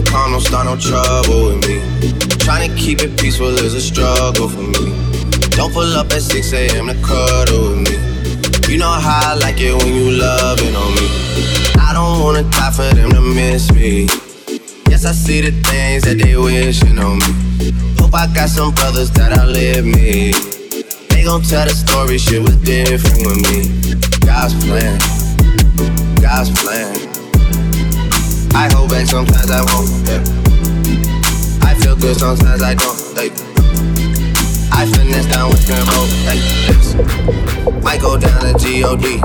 calm, don't start no trouble with me. Trying to keep it peaceful is a struggle for me. Don't pull up at 6 a.m. to cuddle with me. You know how I like it when you loving on me. I don't wanna die for them to miss me. Yes, I see the things that they wishing on me. Hope I got some brothers that outlive me. They gon' tell the story, shit was different with me. God's plan, God's plan. I hold back sometimes I won't, yeah. I feel good sometimes I don't, like. I finesse down with them roll, like this. Might go down to G.O.D.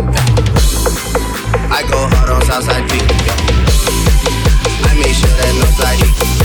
I go hard on Southside D. I make sure that no side E.